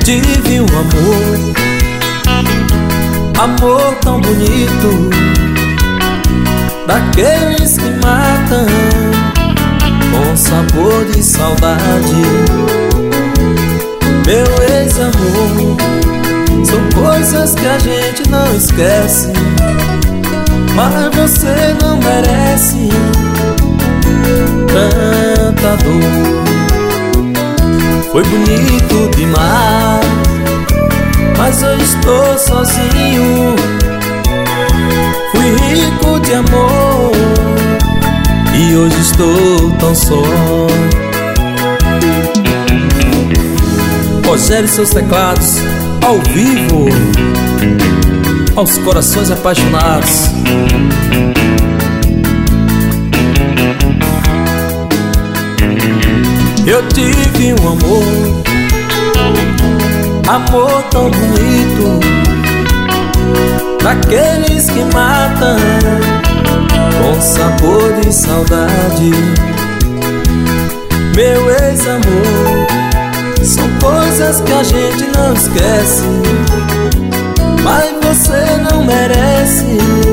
tive um amor tão bonito, daqueles que matam com sabor de saudade. Meu ex-amor, são coisas que a gente não esquece, mas você não merece tanta dor. Foi bonito demais, mas eu estou sozinho. Fui rico de amor e hoje estou tão só. Rogério e seus teclados ao vivo, aos corações apaixonados. Eu tive um amor tão bonito, daqueles que matam com sabor de saudade. Meu ex-amor, são coisas que a gente não esquece, mas você não merece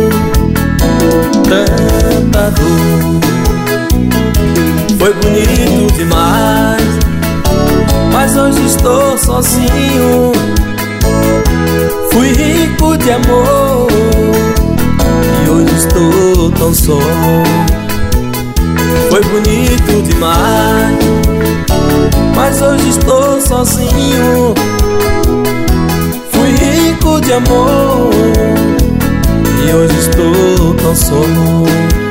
tanta dor. Foi bonito demais, mas hoje estou sozinho. Fui rico de amor e hoje estou tão só. Foi bonito demais, mas hoje estou sozinho. Fui rico de amor e hoje estou tão só.